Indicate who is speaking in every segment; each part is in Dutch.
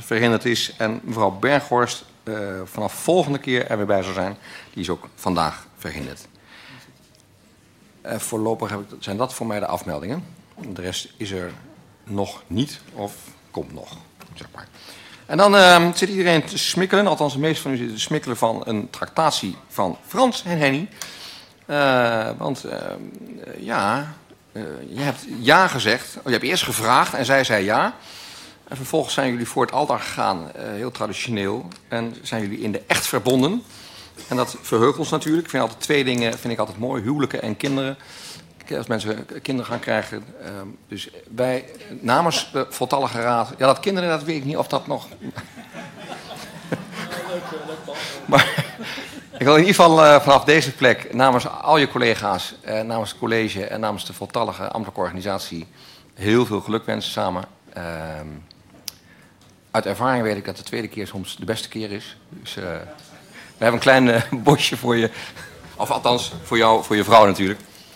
Speaker 1: verhinderd is. En mevrouw Berghorst vanaf volgende keer er weer bij zal zijn. Die is ook vandaag verhinderd. Voorlopig zijn dat voor mij de afmeldingen. De rest is er nog niet of komt nog, zeg maar. En dan zit iedereen te smikkelen, althans de meeste van u zitten te smikkelen van een tractatie van Frans en Henny. Je hebt ja gezegd. Je hebt eerst gevraagd en zij zei ja. En vervolgens zijn jullie voor het altaar gegaan, heel traditioneel. En zijn jullie in de echt verbonden. En dat verheugt ons natuurlijk. Ik vind altijd twee dingen altijd mooi. Huwelijken en kinderen. Als mensen kinderen gaan krijgen. Dus wij namens de voltallige raad... Ja, dat kinderen, dat weet ik niet of dat nog... Maar ik wil in ieder geval vanaf deze plek namens al je collega's, namens het college en namens de voltallige ambtelijke organisatie heel veel geluk wensen samen. Uit ervaring weet ik dat de tweede keer soms de beste keer is. Dus we hebben een klein bosje voor je, of althans voor jou, voor je vrouw natuurlijk.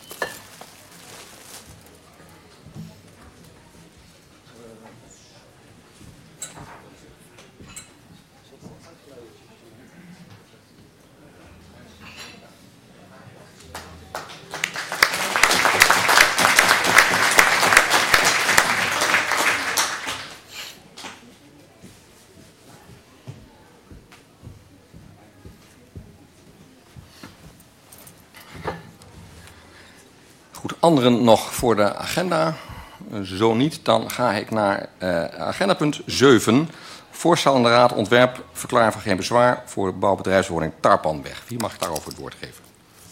Speaker 1: Anderen nog voor de agenda? Zo niet, dan ga ik naar agendapunt 7. Voorstel aan de Raad ontwerp verklaring van geen bezwaar voor de bouwbedrijfswoning Tarpanweg. Wie mag daarover het woord geven?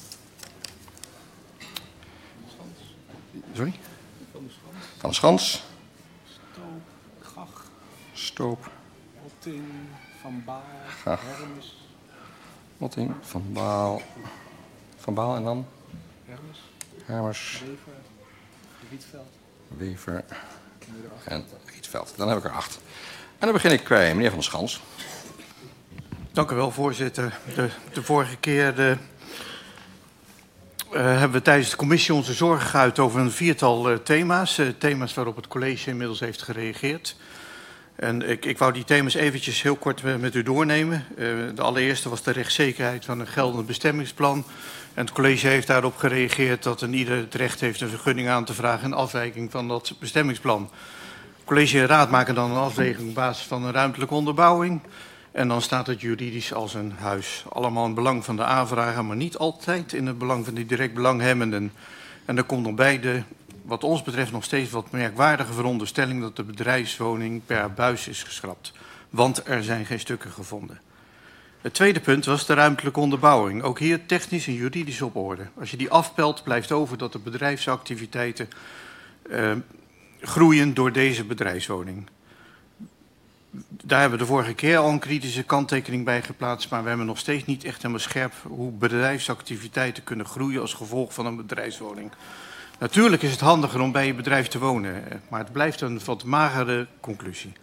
Speaker 1: Sorry? Van de Schans.
Speaker 2: Stoop, Gach.
Speaker 1: Stoop.
Speaker 2: Otting, Van Baal,
Speaker 1: Gach.
Speaker 2: Hermes.
Speaker 1: Otting, Van Baal. Van Baal en dan?
Speaker 2: Hermes.
Speaker 1: Hermes.
Speaker 2: Wever. Rietveld.
Speaker 1: Wever. En Rietveld. Dan heb ik er 8. En dan begin ik bij meneer Van der Schans.
Speaker 2: Dank u wel, voorzitter. De vorige keer hebben we tijdens de commissie onze zorgen geuit over een 4-tal thema's. Thema's waarop het college inmiddels heeft gereageerd. En ik wou die thema's eventjes heel kort met u doornemen. De allereerste was de rechtszekerheid van een geldend bestemmingsplan. En het college heeft daarop gereageerd dat een ieder het recht heeft een vergunning aan te vragen in afwijking van dat bestemmingsplan. College en raad maken dan een afweging op basis van een ruimtelijke onderbouwing. En dan staat het juridisch als een huis. Allemaal in het belang van de aanvrager, maar niet altijd in het belang van de direct belanghebbenden. En er komt nog bij de, wat ons betreft, nog steeds wat merkwaardige veronderstelling dat de bedrijfswoning per buis is geschrapt. Want er zijn geen stukken gevonden. Het tweede punt was de ruimtelijke onderbouwing. Ook hier technisch en juridisch op orde. Als je die afpelt, blijft over dat de bedrijfsactiviteiten groeien door deze bedrijfswoning. Daar hebben we de vorige keer al een kritische kanttekening bij geplaatst, maar we hebben nog steeds niet echt helemaal scherp hoe bedrijfsactiviteiten kunnen groeien als gevolg van een bedrijfswoning. Natuurlijk is het handiger om bij je bedrijf te wonen, maar het blijft een wat magere conclusie.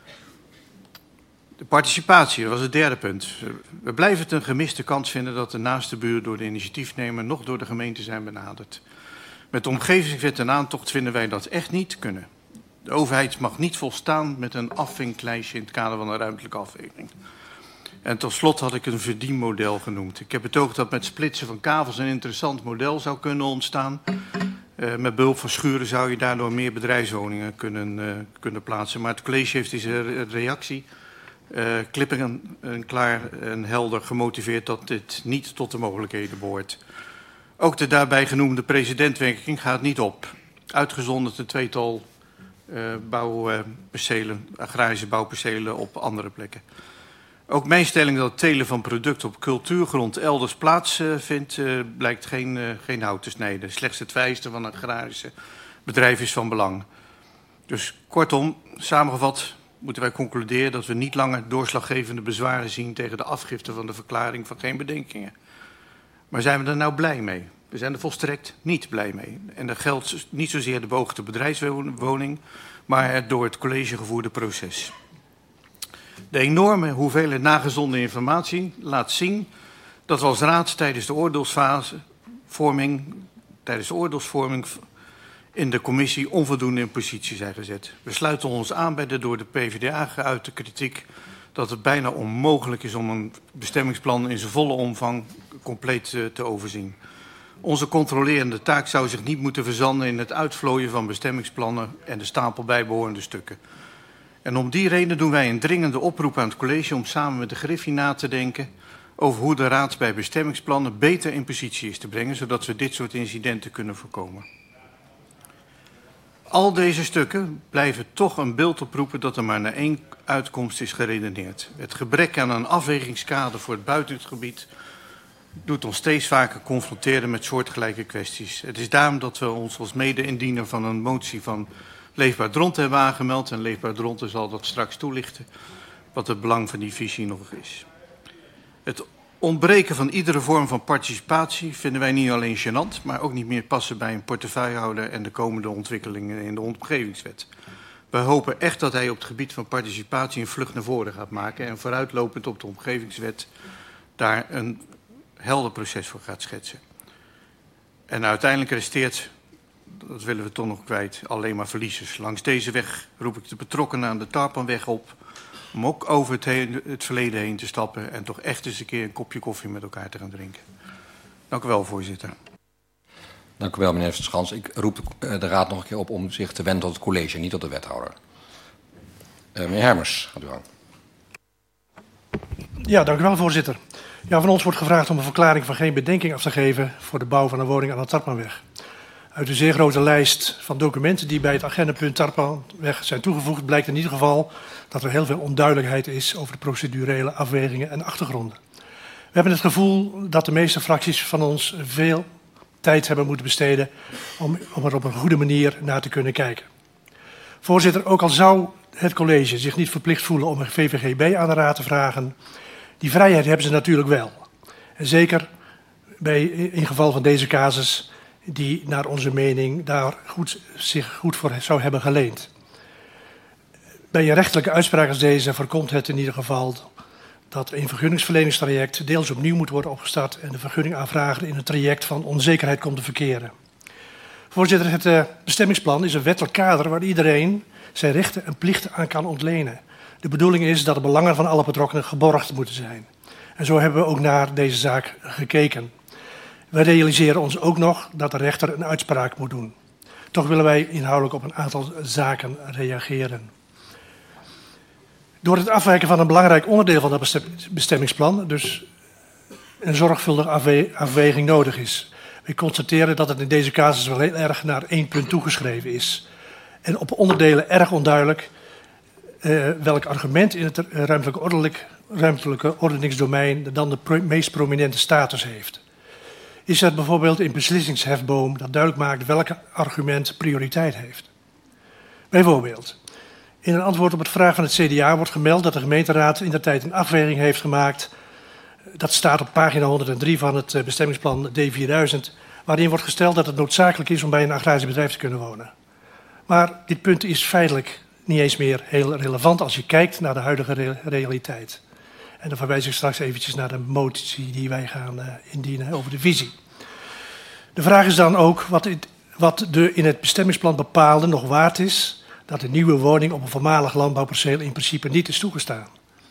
Speaker 2: De participatie, dat was het derde punt. We blijven het een gemiste kans vinden dat de naaste buren door de initiatiefnemer nog door de gemeente zijn benaderd. Met de omgevingswet en aantocht vinden wij dat echt niet kunnen. De overheid mag niet volstaan met een afvinklijstje in het kader van een ruimtelijke afweging. En tot slot had ik een verdienmodel genoemd. Ik heb betoogd dat met splitsen van kavels een interessant model zou kunnen ontstaan. Met behulp van schuren zou je daardoor meer bedrijfswoningen kunnen plaatsen. Maar het college heeft deze reactie klippig en klaar en helder gemotiveerd dat dit niet tot de mogelijkheden behoort. Ook de daarbij genoemde precedentwerking gaat niet op. Uitgezonderd een tweetal bouwpercelen, agrarische bouwpercelen op andere plekken. Ook mijn stelling dat het telen van producten op cultuurgrond elders plaatsvindt, blijkt geen hout te snijden. Slechts het vereiste van een agrarische bedrijf is van belang. Dus kortom, samengevat moeten wij concluderen dat we niet langer doorslaggevende bezwaren zien tegen de afgifte van de verklaring van geen bedenkingen. Maar zijn we er nou blij mee? We zijn er volstrekt niet blij mee. En dat geldt niet zozeer de beoogde bedrijfswoning, maar het door het college gevoerde proces. De enorme hoeveelheid nagezonden informatie laat zien dat we als raad tijdens de oordeelsvorming in de commissie onvoldoende in positie zijn gezet. We sluiten ons aan bij de door de PvdA geuite kritiek dat het bijna onmogelijk is om een bestemmingsplan in zijn volle omvang compleet te overzien. Onze controlerende taak zou zich niet moeten verzanden in het uitvlooien van bestemmingsplannen en de stapel bijbehorende stukken. En om die reden doen wij een dringende oproep aan het college om samen met de Griffie na te denken over hoe de raad bij bestemmingsplannen beter in positie is te brengen, zodat we dit soort incidenten kunnen voorkomen. Al deze stukken blijven toch een beeld oproepen dat er maar naar één uitkomst is geredeneerd. Het gebrek aan een afwegingskader voor het buitengebied doet ons steeds vaker confronteren met soortgelijke kwesties. Het is daarom dat we ons als mede-indiener van een motie van Leefbaar Dronten hebben aangemeld. En Leefbaar Dronten zal dat straks toelichten, wat het belang van die visie nog is. Het ontbreken van iedere vorm van participatie vinden wij niet alleen gênant, maar ook niet meer passen bij een portefeuillehouder en de komende ontwikkelingen in de omgevingswet. Wij hopen echt dat hij op het gebied van participatie een vlucht naar voren gaat maken en vooruitlopend op de omgevingswet daar een helder proces voor gaat schetsen. En uiteindelijk resteert, dat willen we toch nog kwijt, alleen maar verliezers. Langs deze weg roep ik de betrokkenen aan de Tarpanweg op om ook over het verleden heen te stappen en toch echt eens een keer een kopje koffie met elkaar te gaan drinken. Dank u wel, voorzitter.
Speaker 1: Dank u wel, meneer Verschans. Ik roep de raad nog een keer op om zich te wenden tot het college, niet tot de wethouder. Meneer Hermers, gaat u aan.
Speaker 3: Ja, dank u wel, voorzitter. Ja, van ons wordt gevraagd om een verklaring van geen bedenking af te geven voor de bouw van een woning aan de Tarpanweg. Uit de zeer grote lijst van documenten die bij het agendapunt Tarpanweg zijn toegevoegd, blijkt in ieder geval dat er heel veel onduidelijkheid is over de procedurele afwegingen en achtergronden. We hebben het gevoel dat de meeste fracties van ons veel tijd hebben moeten besteden om er op een goede manier naar te kunnen kijken. Voorzitter, ook al zou het college zich niet verplicht voelen om een VVGB aan de raad te vragen, die vrijheid hebben ze natuurlijk wel. En zeker in geval van deze casus die naar onze mening daar zich goed voor zou hebben geleend. Bij een rechterlijke uitspraak als deze voorkomt het in ieder geval dat een vergunningsverleningstraject deels opnieuw moet worden opgestart en de vergunningaanvrager in een traject van onzekerheid komt te verkeren. Voorzitter, het bestemmingsplan is een wettelijk kader waar iedereen zijn rechten en plichten aan kan ontlenen. De bedoeling is dat de belangen van alle betrokkenen geborgd moeten zijn. En zo hebben we ook naar deze zaak gekeken. We realiseren ons ook nog dat de rechter een uitspraak moet doen. Toch willen wij inhoudelijk op een aantal zaken reageren. Door het afwijken van een belangrijk onderdeel van dat bestemmingsplan, dus een zorgvuldige afweging nodig is. We constateren dat het in deze casus wel heel erg naar één punt toegeschreven is. En op onderdelen erg onduidelijk welk argument in het ruimtelijke ordeningsdomein dan de meest prominente status heeft. Is er bijvoorbeeld een beslissingshefboom dat duidelijk maakt welk argument prioriteit heeft? Bijvoorbeeld, in een antwoord op het vraag van het CDA wordt gemeld dat de gemeenteraad indertijd een afweging heeft gemaakt. Dat staat op pagina 103 van het bestemmingsplan D4000, waarin wordt gesteld dat het noodzakelijk is om bij een agrarisch bedrijf te kunnen wonen. Maar dit punt is feitelijk niet eens meer heel relevant als je kijkt naar de huidige realiteit. En dan verwijs ik straks eventjes naar de motie die wij gaan indienen over de visie. De vraag is dan ook wat de in het bestemmingsplan bepaalde nog waard is dat een nieuwe woning op een voormalig landbouwperceel in principe niet is toegestaan.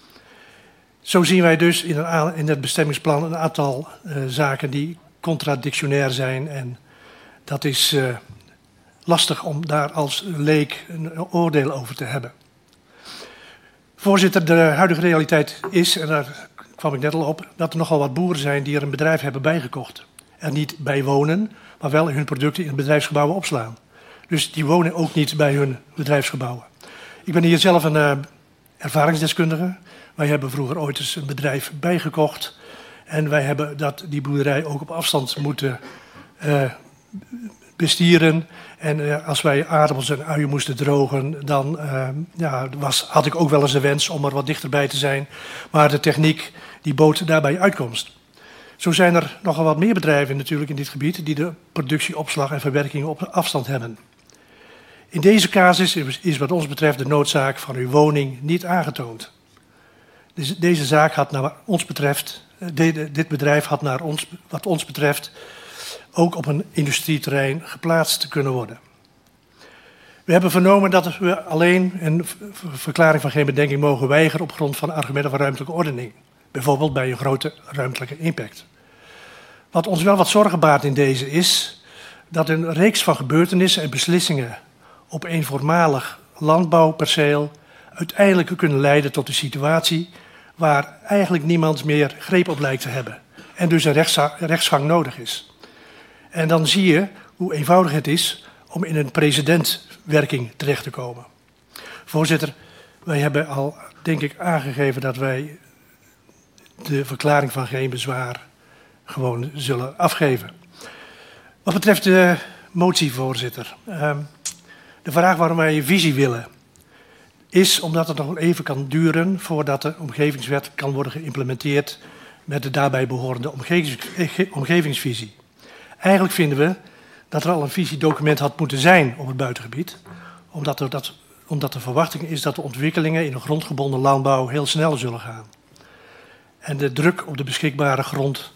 Speaker 3: Zo zien wij dus in het bestemmingsplan een aantal zaken die contradictionair zijn en dat is lastig om daar als leek een oordeel over te hebben. Voorzitter, de huidige realiteit is, en daar kwam ik net al op, dat er nogal wat boeren zijn die er een bedrijf hebben bijgekocht. Er niet bij wonen, maar wel hun producten in bedrijfsgebouwen opslaan. Dus die wonen ook niet bij hun bedrijfsgebouwen. Ik ben hier zelf een ervaringsdeskundige. Wij hebben vroeger ooit eens een bedrijf bijgekocht. En wij hebben die boerderij ook op afstand moeten bestieren. En als wij aardappels en uien moesten drogen, dan had ik ook wel eens de wens om er wat dichterbij te zijn. Maar de techniek die bood daarbij uitkomst. Zo zijn er nogal wat meer bedrijven natuurlijk in dit gebied die de productie, opslag en verwerking op afstand hebben. In deze casus is wat ons betreft de noodzaak van uw woning niet aangetoond. Dus deze zaak had naar ons betreft, dit bedrijf had naar ons, wat ons betreft, ook op een industrieterrein geplaatst te kunnen worden. We hebben vernomen dat we alleen een verklaring van geen bedenking mogen weigeren op grond van argumenten van ruimtelijke ordening. Bijvoorbeeld bij een grote ruimtelijke impact. Wat ons wel wat zorgen baart in deze is dat een reeks van gebeurtenissen en beslissingen op een voormalig landbouwperceel uiteindelijk kunnen leiden tot een situatie waar eigenlijk niemand meer greep op lijkt te hebben. En dus een rechtsgang nodig is. En dan zie je hoe eenvoudig het is om in een precedentwerking terecht te komen. Voorzitter, wij hebben al, denk ik, aangegeven dat wij de verklaring van geen bezwaar gewoon zullen afgeven. Wat betreft de motie, voorzitter. De vraag waarom wij een visie willen is omdat het nog even kan duren voordat de omgevingswet kan worden geïmplementeerd met de daarbij behorende omgevingsvisie. Eigenlijk vinden we dat er al een visiedocument had moeten zijn op het buitengebied, omdat de verwachting is dat de ontwikkelingen in de grondgebonden landbouw heel snel zullen gaan. En de druk op de beschikbare grond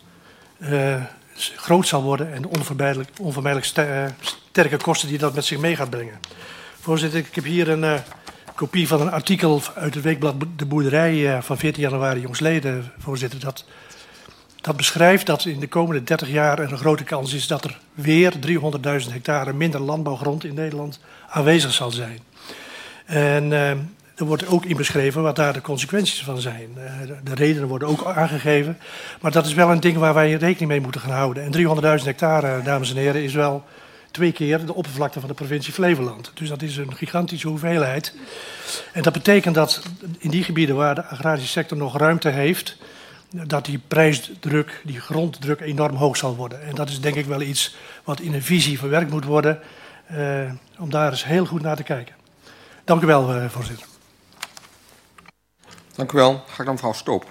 Speaker 3: groot zal worden en de onvermijdelijk sterke kosten die dat met zich mee gaat brengen. Voorzitter, ik heb hier een kopie van een artikel uit het weekblad De Boerderij van 14 januari jongsleden, voorzitter. Dat beschrijft dat in de komende 30 jaar er een grote kans is dat er weer 300.000 hectare minder landbouwgrond in Nederland aanwezig zal zijn. En er wordt ook in beschreven wat daar de consequenties van zijn. De redenen worden ook aangegeven. Maar dat is wel een ding waar wij rekening mee moeten gaan houden. En 300.000 hectare, dames en heren, is wel 2 keer de oppervlakte van de provincie Flevoland. Dus dat is een gigantische hoeveelheid. En dat betekent dat in die gebieden waar de agrarische sector nog ruimte heeft, dat die prijsdruk, die gronddruk enorm hoog zal worden. En dat is denk ik wel iets wat in een visie verwerkt moet worden, om daar eens heel goed naar te kijken. Dank u wel, voorzitter.
Speaker 1: Dank u wel. Ga ik dan mevrouw Stoop.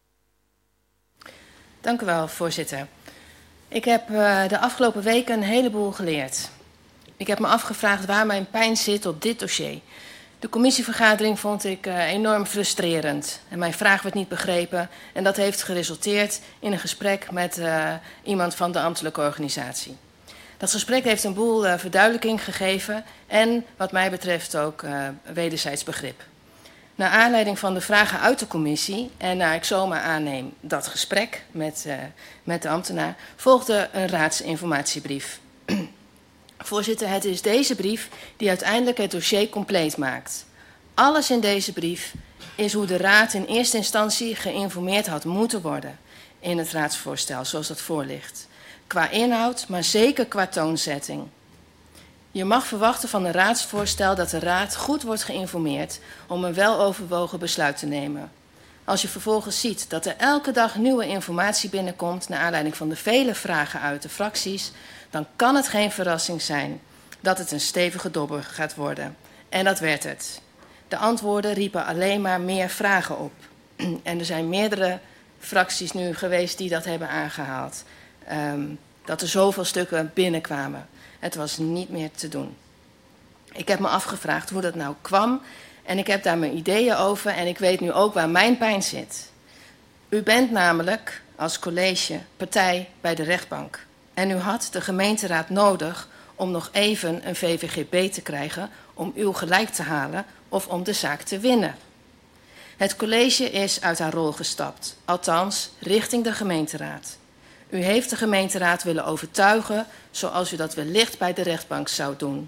Speaker 4: Dank u wel, voorzitter. Ik heb de afgelopen weken een heleboel geleerd. Ik heb me afgevraagd waar mijn pijn zit op dit dossier. De commissievergadering vond ik enorm frustrerend. En mijn vraag werd niet begrepen. En dat heeft geresulteerd in een gesprek met iemand van de ambtelijke organisatie. Dat gesprek heeft een boel verduidelijking gegeven en wat mij betreft ook wederzijds begrip. Naar aanleiding van de vragen uit de commissie en naar ik zomaar aanneem dat gesprek met de ambtenaar, volgde een raadsinformatiebrief. Voorzitter, het is deze brief die uiteindelijk het dossier compleet maakt. Alles in deze brief is hoe de raad in eerste instantie geïnformeerd had moeten worden in het raadsvoorstel zoals dat voorligt. Qua inhoud, maar zeker qua toonzetting. Je mag verwachten van een raadsvoorstel dat de raad goed wordt geïnformeerd om een weloverwogen besluit te nemen. Als je vervolgens ziet dat er elke dag nieuwe informatie binnenkomt naar aanleiding van de vele vragen uit de fracties, dan kan het geen verrassing zijn dat het een stevige dobber gaat worden. En dat werd het. De antwoorden riepen alleen maar meer vragen op. En er zijn meerdere fracties nu geweest die dat hebben aangehaald. Dat er zoveel stukken binnenkwamen. Het was niet meer te doen. Ik heb me afgevraagd hoe dat nou kwam. En ik heb daar mijn ideeën over. En ik weet nu ook waar mijn pijn zit. U bent namelijk als college partij bij de rechtbank. En u had de gemeenteraad nodig om nog even een VVGB te krijgen om uw gelijk te halen of om de zaak te winnen. Het college is uit haar rol gestapt, althans richting de gemeenteraad. U heeft de gemeenteraad willen overtuigen zoals u dat wellicht bij de rechtbank zou doen.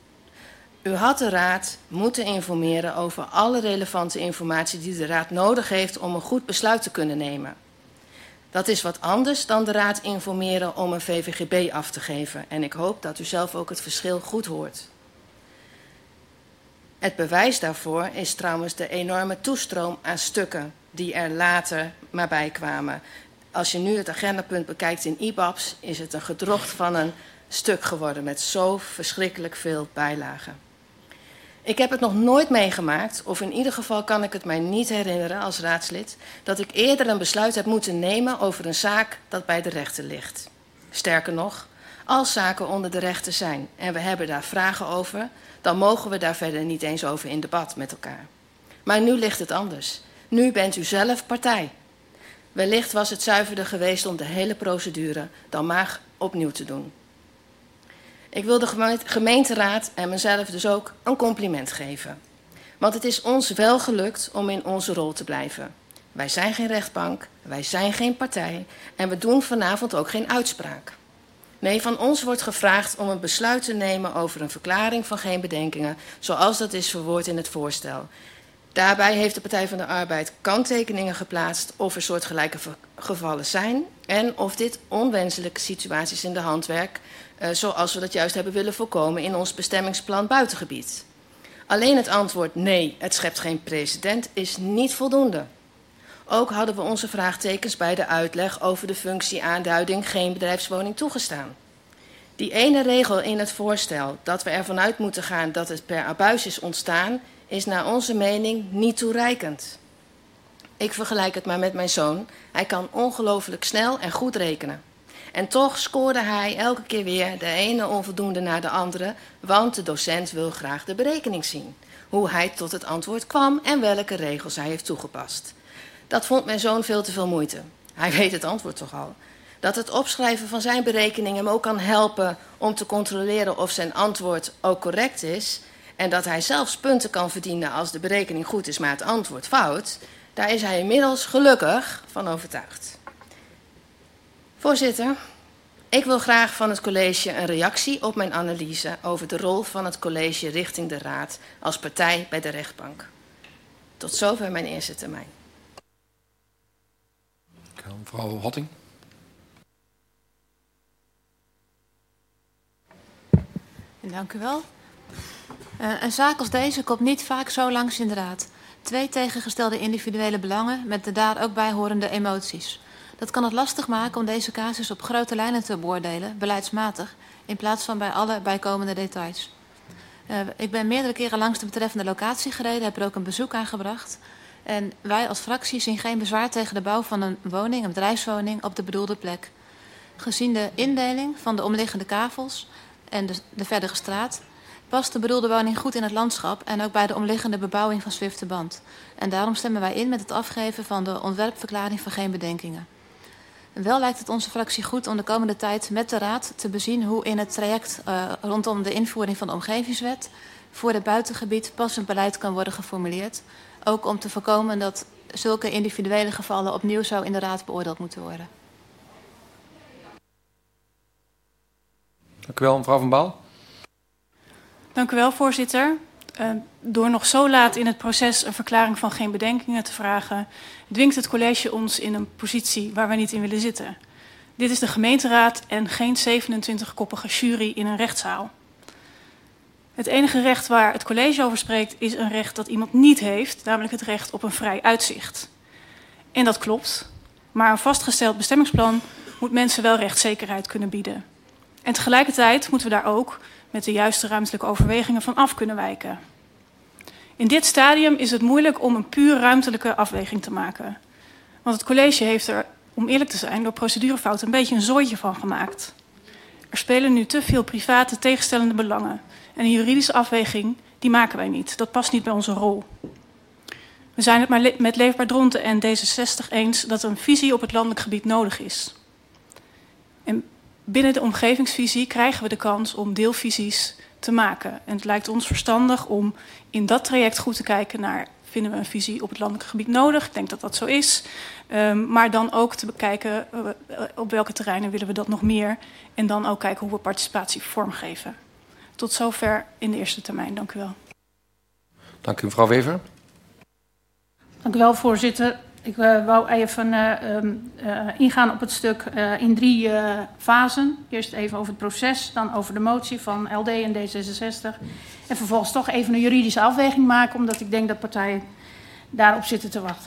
Speaker 4: U had de raad moeten informeren over alle relevante informatie die de raad nodig heeft om een goed besluit te kunnen nemen. Dat is wat anders dan de raad informeren om een VVGB af te geven. En ik hoop dat u zelf ook het verschil goed hoort. Het bewijs daarvoor is trouwens de enorme toestroom aan stukken die er later maar bij kwamen. Als je nu het agendapunt bekijkt in IBABS, is het een gedrocht van een stuk geworden met zo verschrikkelijk veel bijlagen. Ik heb het nog nooit meegemaakt, of in ieder geval kan ik het mij niet herinneren als raadslid, dat ik eerder een besluit heb moeten nemen over een zaak dat bij de rechter ligt. Sterker nog, als zaken onder de rechter zijn en we hebben daar vragen over, dan mogen we daar verder niet eens over in debat met elkaar. Maar nu ligt het anders. Nu bent u zelf partij. Wellicht was het zuiverder geweest om de hele procedure dan maar opnieuw te doen. Ik wil de gemeenteraad en mezelf dus ook een compliment geven. Want het is ons wel gelukt om in onze rol te blijven. Wij zijn geen rechtbank, wij zijn geen partij en we doen vanavond ook geen uitspraak. Nee, van ons wordt gevraagd om een besluit te nemen over een verklaring van geen bedenkingen, zoals dat is verwoord in het voorstel. Daarbij heeft de Partij van de Arbeid kanttekeningen geplaatst of er soortgelijke gevallen zijn en of dit onwenselijke situaties in de hand werkt, zoals we dat juist hebben willen voorkomen in ons bestemmingsplan buitengebied. Alleen het antwoord nee, het schept geen precedent is niet voldoende. Ook hadden we onze vraagtekens bij de uitleg over de functieaanduiding geen bedrijfswoning toegestaan. Die ene regel in het voorstel dat we ervan uit moeten gaan dat het per abuis is ontstaan, is naar onze mening niet toereikend. Ik vergelijk het maar met mijn zoon. Hij kan ongelooflijk snel en goed rekenen. En toch scoorde hij elke keer weer de ene onvoldoende naar de andere, want de docent wil graag de berekening zien. Hoe hij tot het antwoord kwam en welke regels hij heeft toegepast. Dat vond mijn zoon veel te veel moeite. Hij weet het antwoord toch al. Dat het opschrijven van zijn berekening hem ook kan helpen om te controleren of zijn antwoord ook correct is en dat hij zelfs punten kan verdienen als de berekening goed is, maar het antwoord fout, daar is hij inmiddels gelukkig van overtuigd. Voorzitter, ik wil graag van het college een reactie op mijn analyse over de rol van het college richting de raad als partij bij de rechtbank. Tot zover mijn eerste termijn.
Speaker 1: Mevrouw Hotting.
Speaker 5: Dank u wel. Een zaak als deze komt niet vaak zo langs in de raad. 2 tegengestelde individuele belangen met de daar ook bijhorende emoties. Dat kan het lastig maken om deze casus op grote lijnen te beoordelen, beleidsmatig, in plaats van bij alle bijkomende details. Ik ben meerdere keren langs de betreffende locatie gereden, heb er ook een bezoek aangebracht. En wij als fractie zien geen bezwaar tegen de bouw van een woning, een bedrijfswoning, op de bedoelde plek. Gezien de indeling van de omliggende kavels en de verdere straat, past de bedoelde woning goed in het landschap en ook bij de omliggende bebouwing van Zwifterband. En daarom stemmen wij in met het afgeven van de ontwerpverklaring van geen bedenkingen. Wel lijkt het onze fractie goed om de komende tijd met de Raad te bezien hoe in het traject rondom de invoering van de omgevingswet voor het buitengebied passend beleid kan worden geformuleerd. Ook om te voorkomen dat zulke individuele gevallen opnieuw zo in de Raad beoordeeld moeten worden.
Speaker 1: Dank u wel, mevrouw Van Baal.
Speaker 6: Dank u wel, voorzitter. Door nog zo laat in het proces een verklaring van geen bedenkingen te vragen, dwingt het college ons in een positie waar we niet in willen zitten. Dit is de gemeenteraad en geen 27-koppige jury in een rechtszaal. Het enige recht waar het college over spreekt is een recht dat iemand niet heeft, namelijk het recht op een vrij uitzicht. En dat klopt, maar een vastgesteld bestemmingsplan moet mensen wel rechtszekerheid kunnen bieden. En tegelijkertijd moeten we daar ook met de juiste ruimtelijke overwegingen van af kunnen wijken. In dit stadium is het moeilijk om een puur ruimtelijke afweging te maken. Want het college heeft er, om eerlijk te zijn, door procedurefouten een beetje een zooitje van gemaakt. Er spelen nu te veel private tegenstellende belangen. En een juridische afweging, die maken wij niet. Dat past niet bij onze rol. We zijn het met Leefbaar Dronten en D66 eens dat een visie op het landelijk gebied nodig is. En binnen de omgevingsvisie krijgen we de kans om deelvisies te maken. En het lijkt ons verstandig om in dat traject goed te kijken naar, vinden we een visie op het landelijk gebied nodig? Ik denk dat dat zo is. Maar dan ook te bekijken op welke terreinen willen we dat nog meer. En dan ook kijken hoe we participatie vormgeven. Tot zover in de eerste termijn. Dank u wel.
Speaker 1: Dank u, mevrouw Wever.
Speaker 7: Dank u wel, voorzitter. Ik wou even ingaan op het stuk in 3 fasen. Eerst even over het proces, dan over de motie van LD en D66. En vervolgens toch even een juridische afweging maken, omdat ik denk dat partijen daarop zitten te wachten.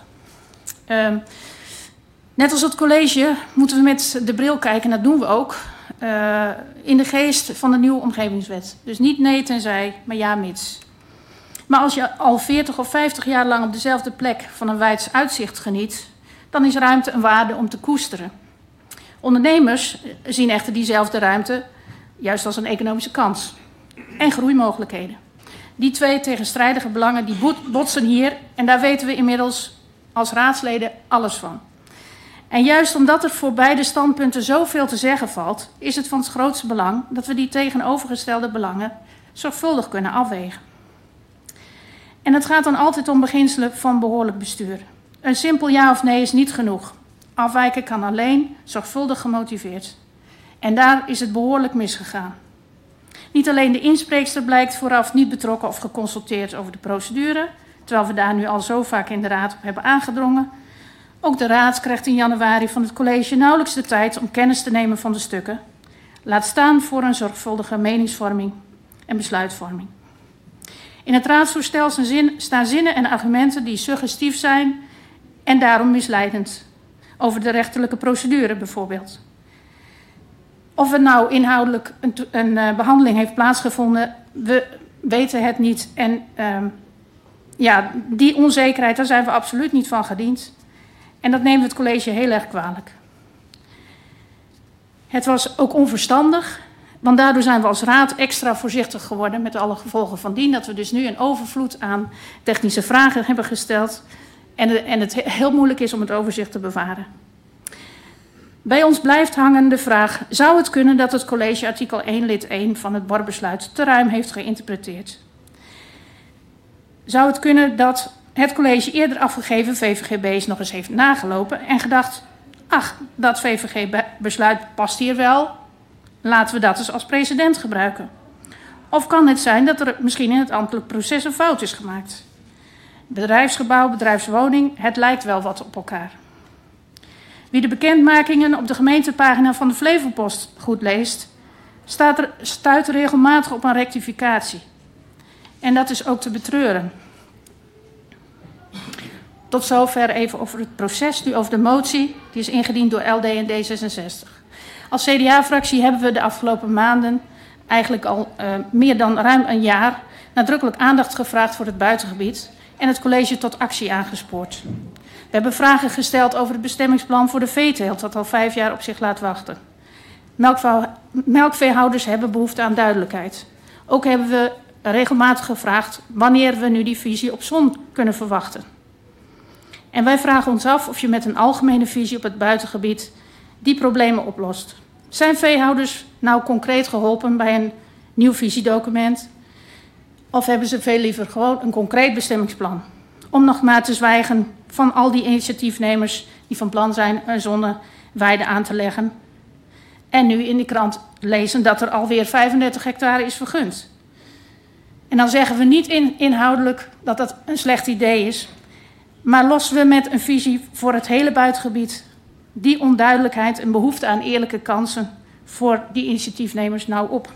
Speaker 7: Net als het college moeten we met de bril kijken, en dat doen we ook, in de geest van de nieuwe omgevingswet. Dus niet nee tenzij, maar ja mits. Maar als je al 40 of 50 jaar lang op dezelfde plek van een weids uitzicht geniet, dan is ruimte een waarde om te koesteren. Ondernemers zien echter diezelfde ruimte juist als een economische kans en groeimogelijkheden. Die 2 tegenstrijdige belangen die botsen hier en daar weten we inmiddels als raadsleden alles van. En juist omdat er voor beide standpunten zoveel te zeggen valt, is het van het grootste belang dat we die tegenovergestelde belangen zorgvuldig kunnen afwegen. En het gaat dan altijd om beginselen van behoorlijk bestuur. Een simpel ja of nee is niet genoeg. Afwijken kan alleen zorgvuldig gemotiveerd. En daar is het behoorlijk misgegaan. Niet alleen de inspreekster blijkt vooraf niet betrokken of geconsulteerd over de procedure, terwijl we daar nu al zo vaak in de Raad op hebben aangedrongen. Ook de Raad krijgt in januari van het college nauwelijks de tijd om kennis te nemen van de stukken. Laat staan voor een zorgvuldige meningsvorming en besluitvorming. In het raadsvoorstel staan zinnen en argumenten die suggestief zijn en daarom misleidend. Over de rechterlijke procedure bijvoorbeeld. Of er nou inhoudelijk een behandeling heeft plaatsgevonden, we weten het niet. En die onzekerheid, daar zijn we absoluut niet van gediend. En dat neemt het college heel erg kwalijk. Het was ook onverstandig, want daardoor zijn we als raad extra voorzichtig geworden met alle gevolgen van dien. Dat we dus nu een overvloed aan technische vragen hebben gesteld en het heel moeilijk is om het overzicht te bewaren. Bij ons blijft hangen de vraag, zou het kunnen dat het college artikel 1 lid 1 van het BOR-besluit te ruim heeft geïnterpreteerd? Zou het kunnen dat het college eerder afgegeven VVGB's nog eens heeft nagelopen en gedacht, ach, dat VVG-besluit past hier wel, laten we dat eens als precedent gebruiken? Of kan het zijn dat er misschien in het ambtelijk proces een fout is gemaakt? Bedrijfsgebouw, bedrijfswoning, het lijkt wel wat op elkaar. Wie de bekendmakingen op de gemeentepagina van de Flevopost goed leest, stuit regelmatig op een rectificatie. En dat is ook te betreuren. Tot zover even over het proces, nu over de motie. Die is ingediend door LD en D66. Als CDA-fractie hebben we de afgelopen maanden, eigenlijk al meer dan ruim een jaar, nadrukkelijk aandacht gevraagd voor het buitengebied en het college tot actie aangespoord. We hebben vragen gesteld over het bestemmingsplan voor de veeteelt, dat al 5 jaar op zich laat wachten. Melkveehouders hebben behoefte aan duidelijkheid. Ook hebben we regelmatig gevraagd wanneer we nu die visie op zon kunnen verwachten. En wij vragen ons af of je met een algemene visie op het buitengebied die problemen oplost. Zijn veehouders nou concreet geholpen bij een nieuw visiedocument? Of hebben ze veel liever gewoon een concreet bestemmingsplan? Om nog maar te zwijgen van al die initiatiefnemers die van plan zijn een zonneweide aan te leggen. En nu in de krant lezen dat er alweer 35 hectare is vergund. En dan zeggen we niet inhoudelijk dat dat een slecht idee is. Maar lossen we met een visie voor het hele buitengebied die onduidelijkheid en behoefte aan eerlijke kansen voor die initiatiefnemers nou op?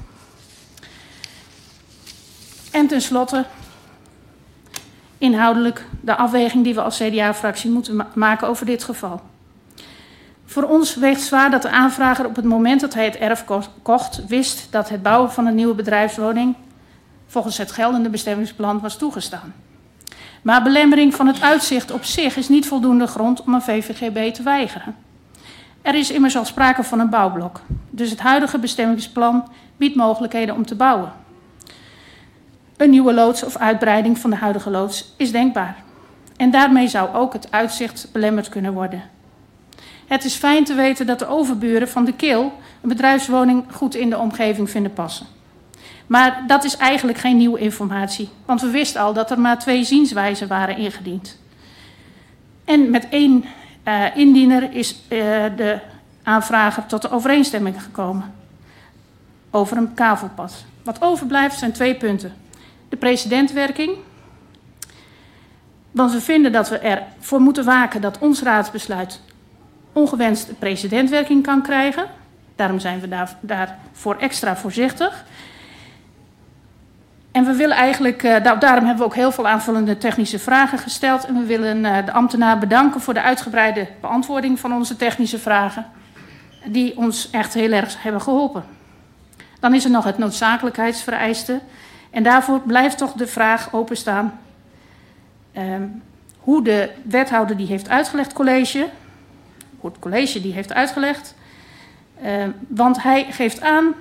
Speaker 7: En tenslotte, inhoudelijk de afweging die we als CDA-fractie moeten maken over dit geval. Voor ons weegt zwaar dat de aanvrager op het moment dat hij het erf kocht, wist dat het bouwen van een nieuwe bedrijfswoning volgens het geldende bestemmingsplan was toegestaan. Maar belemmering van het uitzicht op zich is niet voldoende grond om een VVGB te weigeren. Er is immers al sprake van een bouwblok, dus het huidige bestemmingsplan biedt mogelijkheden om te bouwen. Een nieuwe loods of uitbreiding van de huidige loods is denkbaar. En daarmee zou ook het uitzicht belemmerd kunnen worden. Het is fijn te weten dat de overburen van de Kil een bedrijfswoning goed in de omgeving vinden passen. Maar dat is eigenlijk geen nieuwe informatie, want we wisten al dat er maar 2 zienswijzen waren ingediend. En met 1 indiener is de aanvrager tot de overeenstemming gekomen over een kavelpad. Wat overblijft zijn 2 punten. De precedentwerking, want we vinden dat we ervoor moeten waken dat ons raadsbesluit ongewenste precedentwerking kan krijgen. Daarom zijn we daarvoor extra voorzichtig. En we willen eigenlijk, daarom hebben we ook heel veel aanvullende technische vragen gesteld. En we willen de ambtenaar bedanken voor de uitgebreide beantwoording van onze technische vragen, die ons echt heel erg hebben geholpen. Dan is er nog het noodzakelijkheidsvereiste. En daarvoor blijft toch de vraag openstaan hoe de wethouder die heeft uitgelegd college, hoe het college die heeft uitgelegd. Want hij geeft aan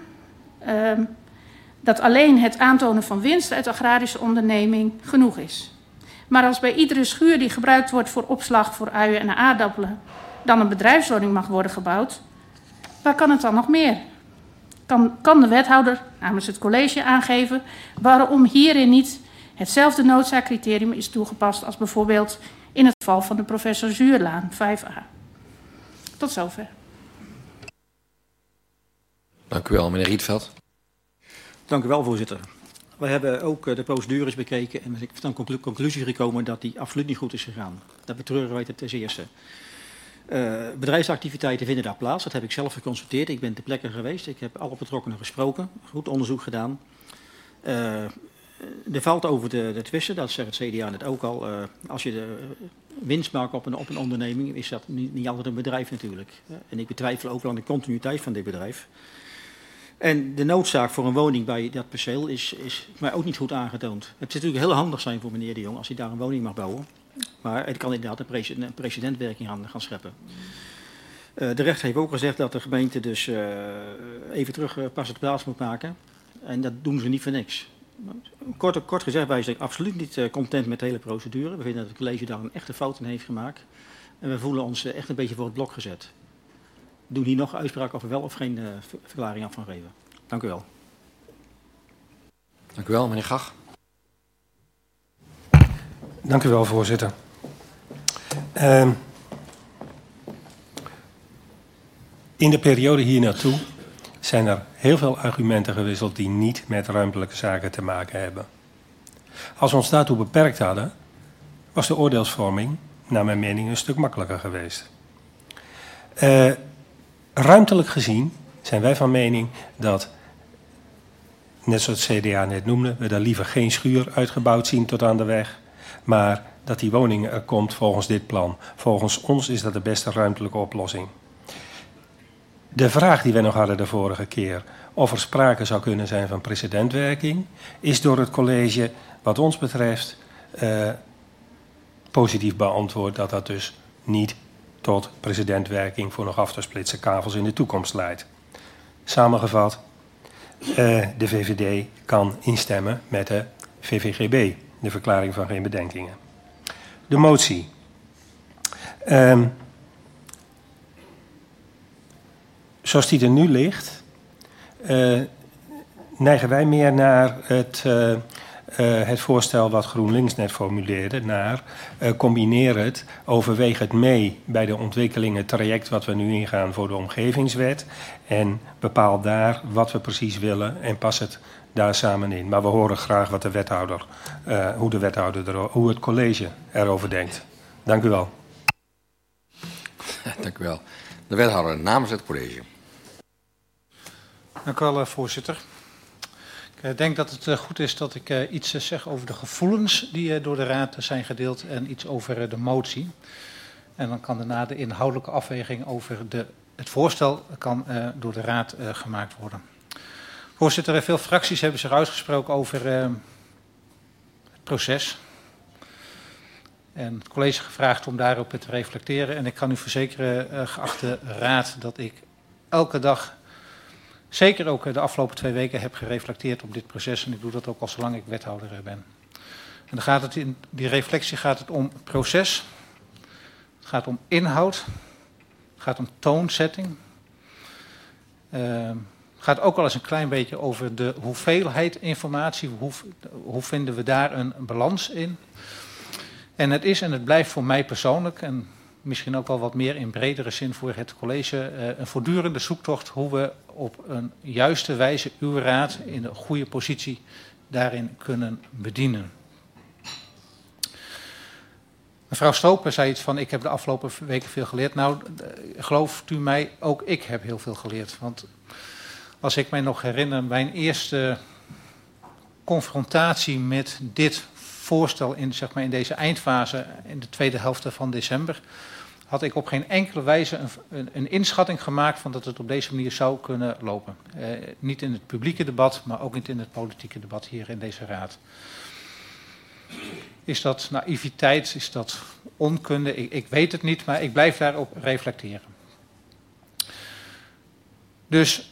Speaker 7: dat alleen het aantonen van winst uit agrarische onderneming genoeg is. Maar als bij iedere schuur die gebruikt wordt voor opslag voor uien en aardappelen dan een bedrijfswoning mag worden gebouwd, waar kan het dan nog meer? Kan de wethouder namens het college aangeven waarom hierin niet hetzelfde noodzaakcriterium is toegepast als bijvoorbeeld in het geval van de Professor Zuurlaan 5a? Tot zover.
Speaker 1: Dank u wel, meneer Rietveld.
Speaker 8: Dank u wel, voorzitter. We hebben ook de procedures bekeken en ik ben tot de conclusie gekomen dat die absoluut niet goed is gegaan. Dat betreuren wij ten eerste. Bedrijfsactiviteiten vinden daar plaats. Dat heb ik zelf geconstateerd. Ik ben ter plekke geweest. Ik heb alle betrokkenen gesproken. Goed onderzoek gedaan. Er valt over te twisten, dat zegt het CDA net ook al. Als je de winst maakt op een onderneming, is dat niet altijd een bedrijf natuurlijk. En ik betwijfel ook wel aan de continuïteit van dit bedrijf. En de noodzaak voor een woning bij dat perceel is mij ook niet goed aangetoond. Het zou natuurlijk heel handig zijn voor meneer de Jong als hij daar een woning mag bouwen. Maar het kan inderdaad een precedentwerking gaan scheppen. De rechter heeft ook gezegd dat de gemeente dus even terug pas het plaats moet maken. En dat doen ze niet voor niks. Kort gezegd, wij zijn absoluut niet content met de hele procedure. We vinden dat het college daar een echte fout in heeft gemaakt. En we voelen ons echt een beetje voor het blok gezet. We doen hier nog uitspraak of we wel of geen verklaring af van geven. Dank u wel.
Speaker 1: Dank u wel, meneer Gach.
Speaker 9: Dank u wel, voorzitter. In de periode hier naartoe zijn er heel veel argumenten gewisseld die niet met ruimtelijke zaken te maken hebben. Als we ons daartoe beperkt hadden, was de oordeelsvorming, naar mijn mening, een stuk makkelijker geweest. Ruimtelijk gezien zijn wij van mening dat, net zoals het CDA net noemde, we daar liever geen schuur uitgebouwd zien tot aan de weg, maar dat die woning er komt volgens dit plan. Volgens ons is dat de beste ruimtelijke oplossing. De vraag die wij nog hadden de vorige keer, of er sprake zou kunnen zijn van precedentwerking, is door het college, wat ons betreft, positief beantwoord dat dat dus niet tot precedentwerking voor nog af te splitsen kavels in de toekomst leidt. Samengevat, de VVD kan instemmen met de VVGB, de verklaring van geen bedenkingen. De motie. Zoals die er nu ligt, neigen wij meer naar het voorstel wat GroenLinks net formuleerde, naar combineer het, overweeg het mee bij de ontwikkelingen traject wat we nu ingaan voor de omgevingswet en bepaal daar wat we precies willen en pas het daar samen in. Maar we horen graag wat de wethouder, hoe het college erover denkt. Dank u wel.
Speaker 1: Dank u wel. De wethouder namens het college.
Speaker 2: Dank u wel, voorzitter. Ik denk dat het goed is dat ik iets zeg over de gevoelens die door de raad zijn gedeeld en iets over de motie. En dan kan daarna de inhoudelijke afweging over het voorstel kan, door de raad gemaakt worden. Voorzitter, veel fracties hebben zich uitgesproken over het proces. En het college gevraagd om daarop te reflecteren. En ik kan u verzekeren, geachte raad, dat ik elke dag, zeker ook de afgelopen 2 weken, heb gereflecteerd op dit proces. En ik doe dat ook al zolang ik wethouder ben. En dan gaat het in die reflectie gaat het om proces. Het gaat om inhoud. Het gaat om toonzetting. Het gaat ook wel eens een klein beetje over de hoeveelheid informatie. Hoe vinden we daar een balans in? En het is en het blijft voor mij persoonlijk, en misschien ook wel wat meer in bredere zin voor het college, een voortdurende zoektocht hoe we op een juiste wijze uw raad in een goede positie daarin kunnen bedienen. Mevrouw Stoper zei iets van, ik heb de afgelopen weken veel geleerd. Nou, gelooft u mij, ook ik heb heel veel geleerd. Want als ik mij nog herinner, mijn eerste confrontatie met dit voorstel in deze eindfase, in de tweede helft van december, had ik op geen enkele wijze een inschatting gemaakt van dat het op deze manier zou kunnen lopen. Niet in het publieke debat, maar ook niet in het politieke debat hier in deze raad. Is dat naïviteit? Is dat onkunde? Ik weet het niet, maar ik blijf daarop reflecteren. Dus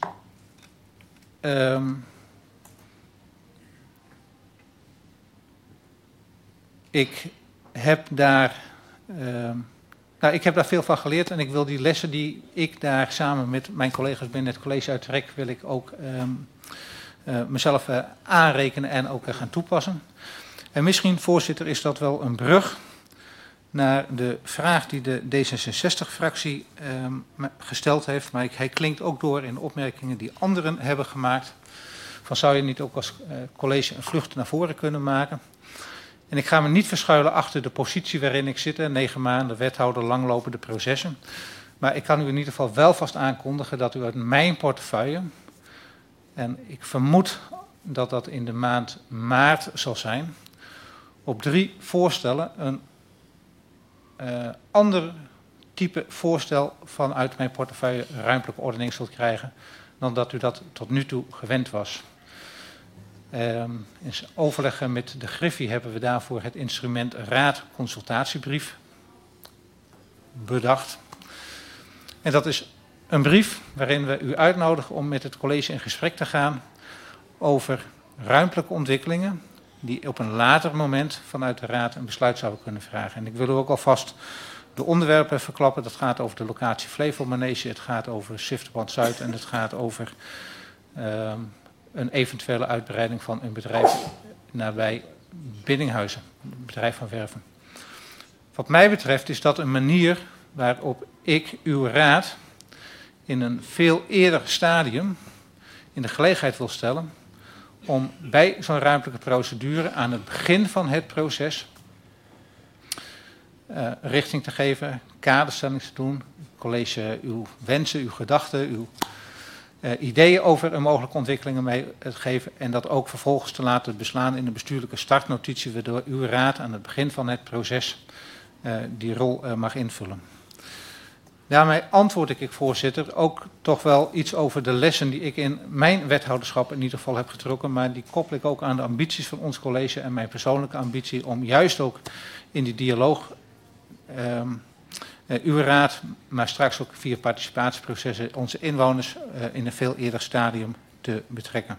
Speaker 2: ik heb daar
Speaker 10: Nou, ik heb daar veel van geleerd en ik wil die lessen die ik daar samen met mijn collega's binnen het college uittrek, wil ik ook mezelf aanrekenen en ook gaan toepassen. En misschien, voorzitter, is dat wel een brug naar de vraag die de D66-fractie gesteld heeft. Maar hij klinkt ook door in de opmerkingen die anderen hebben gemaakt. Van zou je niet ook als college een vlucht naar voren kunnen maken? En ik ga me niet verschuilen achter de positie waarin ik zit. 9 maanden wethouder, langlopende processen. Maar ik kan u in ieder geval wel vast aankondigen dat u uit mijn portefeuille, en ik vermoed dat dat in de maand maart zal zijn, op 3 voorstellen een ander type voorstel vanuit mijn portefeuille ruimtelijke ordening zult krijgen dan dat u dat tot nu toe gewend was. In overleggen met de Griffie hebben we daarvoor het instrument raadconsultatiebrief bedacht. En dat is een brief waarin we u uitnodigen om met het college in gesprek te gaan over ruimtelijke ontwikkelingen die op een later moment vanuit de raad een besluit zouden kunnen vragen. En ik wil u ook alvast de onderwerpen verklappen. Dat gaat over de locatie Flevomanege, het gaat over Sifterband Zuid en het gaat over een eventuele uitbreiding van een bedrijf nabij Biddinghuizen, een bedrijf van Werven. Wat mij betreft is dat een manier waarop ik uw raad in een veel eerder stadium in de gelegenheid wil stellen om bij zo'n ruimtelijke procedure aan het begin van het proces richting te geven, kaderstelling te doen, college uw wensen, uw gedachten, uw ideeën over een mogelijke ontwikkelingen mee te geven en dat ook vervolgens te laten beslaan in een bestuurlijke startnotitie waardoor uw raad aan het begin van het proces die rol mag invullen. Daarmee antwoord ik, voorzitter, ook toch wel iets over de lessen die ik in mijn wethouderschap in ieder geval heb getrokken, maar die koppel ik ook aan de ambities van ons college en mijn persoonlijke ambitie om juist ook in die dialoog uw raad, maar straks ook via participatieprocessen onze inwoners in een veel eerder stadium te betrekken.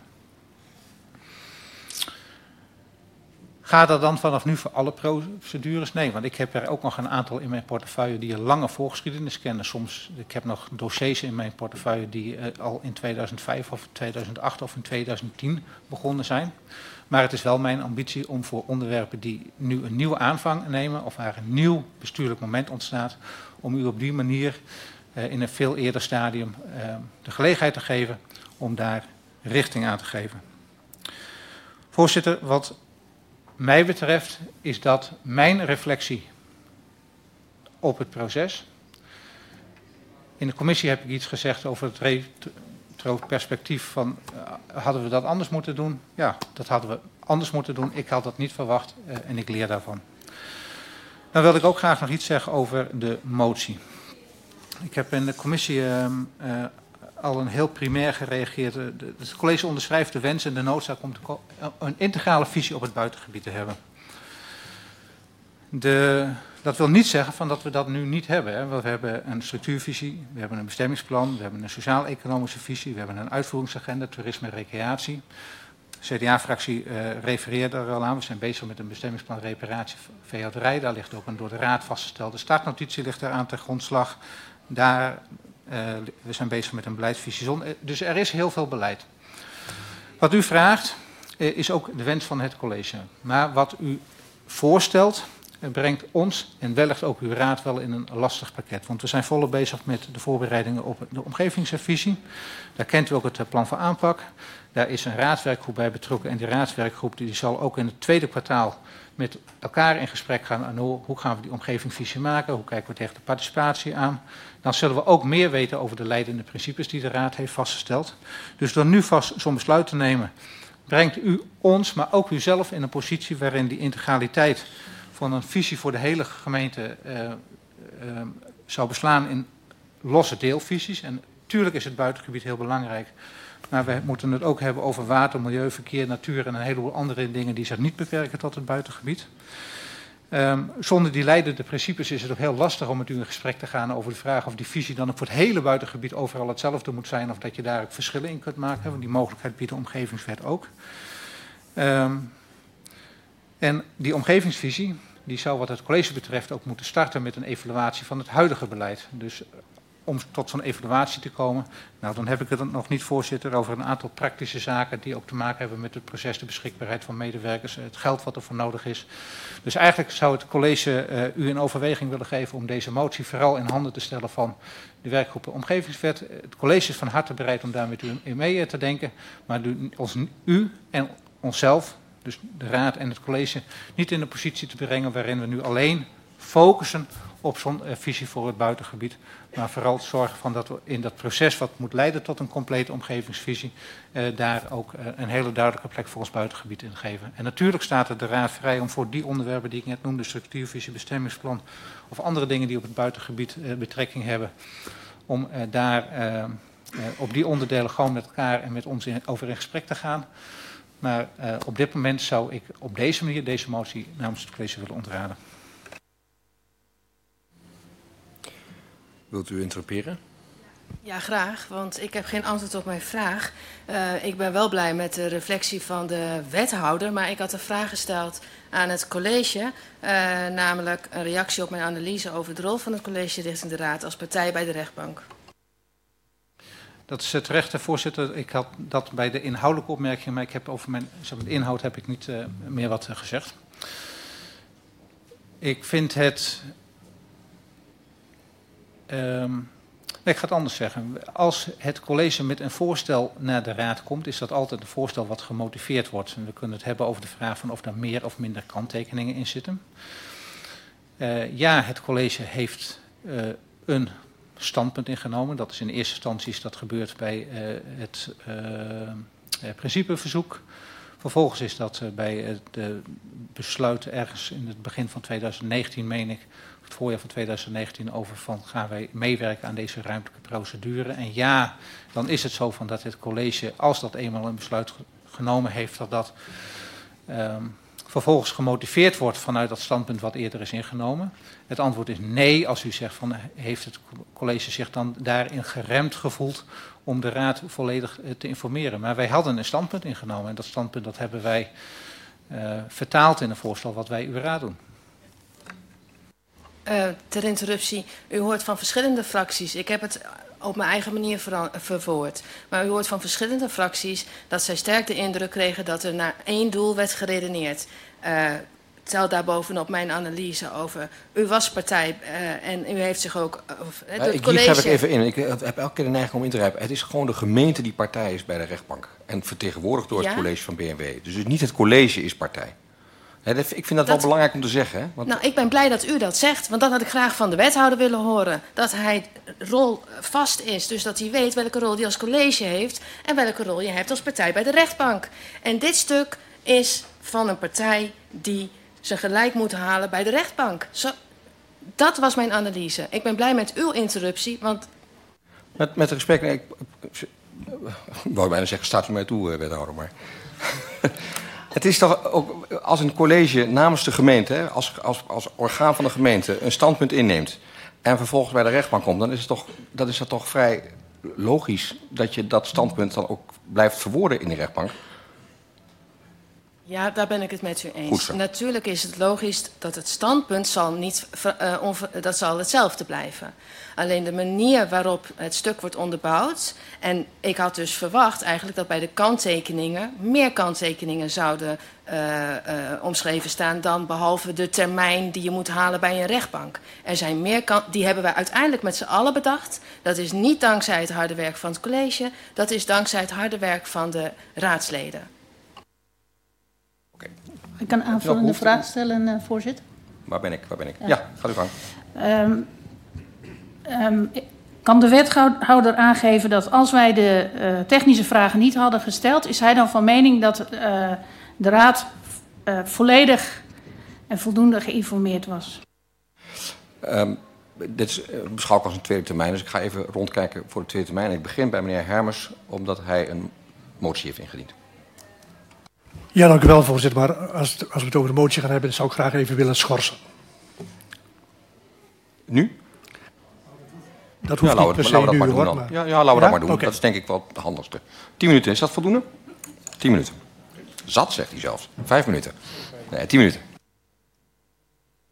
Speaker 10: Gaat dat dan vanaf nu voor alle procedures? Nee, want ik heb er ook nog een aantal in mijn portefeuille die een lange voorgeschiedenis kennen. Soms, ik heb nog dossiers in mijn portefeuille die al in 2005 of 2008 of in 2010 begonnen zijn. Maar het is wel mijn ambitie om voor onderwerpen die nu een nieuwe aanvang nemen of waar een nieuw bestuurlijk moment ontstaat, om u op die manier in een veel eerder stadium de gelegenheid te geven om daar richting aan te geven. Voorzitter, wat mij betreft is dat mijn reflectie op het proces. In de commissie heb ik iets gezegd over het retroperspectief van hadden we dat anders moeten doen? Ja, dat hadden we anders moeten doen. Ik had dat niet verwacht en ik leer daarvan. Dan wil ik ook graag nog iets zeggen over de motie. Ik heb in de commissie al een heel primair gereageerd. Het college onderschrijft de wens en de noodzaak om een integrale visie op het buitengebied te hebben. Dat wil niet zeggen dat we dat nu niet hebben. Hè. We hebben een structuurvisie, we hebben een bestemmingsplan, we hebben een sociaal-economische visie, we hebben een uitvoeringsagenda, toerisme en recreatie. De CDA-fractie refereerde er al aan. We zijn bezig met een bestemmingsplan reparatie veehouderij. Daar ligt ook een door de raad vastgestelde startnotitie ligt daar aan ten grondslag. We zijn bezig met een beleidsvisie. Dus er is heel veel beleid. Wat u vraagt is ook de wens van het college. Maar wat u voorstelt brengt ons en wellicht ook uw raad wel in een lastig pakket. Want we zijn volop bezig met de voorbereidingen op de omgevingsvisie. Daar kent u ook het plan van aanpak. Daar is een raadswerkgroep bij betrokken. En die raadswerkgroep die zal ook in het tweede kwartaal met elkaar in gesprek gaan. En hoe gaan we die omgevingsvisie maken? Hoe kijken we tegen de participatie aan? Dan zullen we ook meer weten over de leidende principes die de raad heeft vastgesteld. Dus door nu vast zo'n besluit te nemen, brengt u ons, maar ook uzelf in een positie waarin die integraliteit van een visie voor de hele gemeente zou beslaan in losse deelvisies. En natuurlijk is het buitengebied heel belangrijk. Maar we moeten het ook hebben over water, milieu, verkeer, natuur en een heleboel andere dingen die zich niet beperken tot het buitengebied. Zonder die leidende principes is het ook heel lastig om met u in gesprek te gaan over de vraag of die visie dan ook voor het hele buitengebied overal hetzelfde moet zijn of dat je daar ook verschillen in kunt maken. Want die mogelijkheid biedt de omgevingswet ook. En die omgevingsvisie die zou wat het college betreft ook moeten starten met een evaluatie van het huidige beleid. Dus om tot zo'n evaluatie te komen, nou dan heb ik het nog niet, voorzitter, over een aantal praktische zaken die ook te maken hebben met het proces, de beschikbaarheid van medewerkers, het geld wat er voor nodig is. Dus eigenlijk zou het college u in overweging willen geven om deze motie vooral in handen te stellen van de werkgroep Omgevingswet. Het college is van harte bereid om daar met u in mee te denken, maar u en onszelf, dus de raad en het college, niet in de positie te brengen waarin we nu alleen focussen op zo'n visie voor het buitengebied, maar vooral zorgen van dat we in dat proces wat moet leiden tot een complete omgevingsvisie, daar ook een hele duidelijke plek voor ons buitengebied in geven. En natuurlijk staat er de raad vrij om voor die onderwerpen die ik net noemde, structuurvisie, bestemmingsplan of andere dingen die op het buitengebied betrekking hebben, om daar op die onderdelen gewoon met elkaar en met ons over in gesprek te gaan. Maar op dit moment zou ik op deze manier deze motie namens het college willen ontraden.
Speaker 1: Wilt u interroperen?
Speaker 4: Ja, graag, want ik heb geen antwoord op mijn vraag. Ik ben wel blij met de reflectie van de wethouder, maar ik had een vraag gesteld aan het college, namelijk een reactie op mijn analyse over de rol van het college richting de raad als partij bij de rechtbank.
Speaker 10: Dat is terecht, voorzitter. Ik had dat bij de inhoudelijke opmerking, maar ik heb over de inhoud heb ik niet meer wat gezegd. Ik vind het... ik ga het anders zeggen. Als het college met een voorstel naar de raad komt, is dat altijd een voorstel wat gemotiveerd wordt. En we kunnen het hebben over de vraag van of daar meer of minder kanttekeningen in zitten. Ja, het college heeft een standpunt ingenomen. Dat is in eerste instantie dat gebeurd bij het principeverzoek. Vervolgens is dat bij het besluit ergens in het begin van 2019, meen ik, het voorjaar van 2019, over van gaan wij meewerken aan deze ruimtelijke procedure. En ja, dan is het zo van dat het college, als dat eenmaal een besluit genomen heeft, dat vervolgens gemotiveerd wordt vanuit dat standpunt wat eerder is ingenomen. Het antwoord is nee, als u zegt van heeft het college zich dan daarin geremd gevoeld om de raad volledig te informeren. Maar wij hadden een standpunt ingenomen en dat standpunt dat hebben wij vertaald in een voorstel wat wij uw raad doen.
Speaker 4: Ter interruptie, u hoort van verschillende fracties. Ik heb het op mijn eigen manier verwoord. Maar u hoort van verschillende fracties dat zij sterk de indruk kregen dat er naar één doel werd geredeneerd. Tel daarbovenop mijn analyse over. U was partij en u heeft zich ook...
Speaker 1: Hier schrijf ik even in. Ik heb elke keer de neiging om in te grijpen. Het is gewoon de gemeente die partij is bij de rechtbank. En vertegenwoordigd door het college van BNW. Dus niet het college is partij. Ik vind dat wel belangrijk om te zeggen. Hè? Want... Nou,
Speaker 4: ik ben blij dat u dat zegt. Want dat had ik graag van de wethouder willen horen. Dat hij rol vast is. Dus dat hij weet welke rol hij als college heeft. En welke rol je hebt als partij bij de rechtbank. En dit stuk is van een partij die zijn gelijk moet halen bij de rechtbank. Dat was mijn analyse. Ik ben blij met uw interruptie. Want...
Speaker 1: Met respect. Ik wou bijna zeggen, staat u mij toe, wethouder. Maar... Het is toch ook als een college namens de gemeente, hè, als orgaan van de gemeente, een standpunt inneemt en vervolgens bij de rechtbank komt, dan is het toch vrij logisch dat je dat standpunt dan ook blijft verwoorden in de rechtbank.
Speaker 4: Ja, daar ben ik het met u eens. Natuurlijk is het logisch dat het standpunt zal hetzelfde blijven. Alleen de manier waarop het stuk wordt onderbouwd. En ik had dus verwacht eigenlijk dat bij de kanttekeningen meer kanttekeningen zouden omschreven staan dan behalve de termijn die je moet halen bij een rechtbank. Er zijn meer die hebben wij uiteindelijk met z'n allen bedacht. Dat is niet dankzij het harde werk van het college. Dat is dankzij het harde werk van de raadsleden.
Speaker 7: Ik kan een aanvullende vraag stellen, voorzitter.
Speaker 1: Waar ben ik? Ja, ga u gang.
Speaker 7: Kan de wethouder aangeven dat als wij de technische vragen niet hadden gesteld, is hij dan van mening dat de raad volledig en voldoende geïnformeerd was?
Speaker 1: Dit beschouw ik als een tweede termijn, dus ik ga even rondkijken voor de tweede termijn. Ik begin bij meneer Hermers, omdat hij een motie heeft ingediend.
Speaker 3: Ja, dank u wel, voorzitter. Maar als we het over de motie gaan hebben, zou ik graag even willen schorsen.
Speaker 1: Nu?
Speaker 3: Dat hoeft niet per se nu, hoor.
Speaker 1: Ja, laten we dat maar doen. Okay. Dat is denk ik wel het handigste. 10 minuten, is dat voldoende? 10 minuten. Zat, zegt hij zelfs. 5 minuten. Nee, 10 minuten.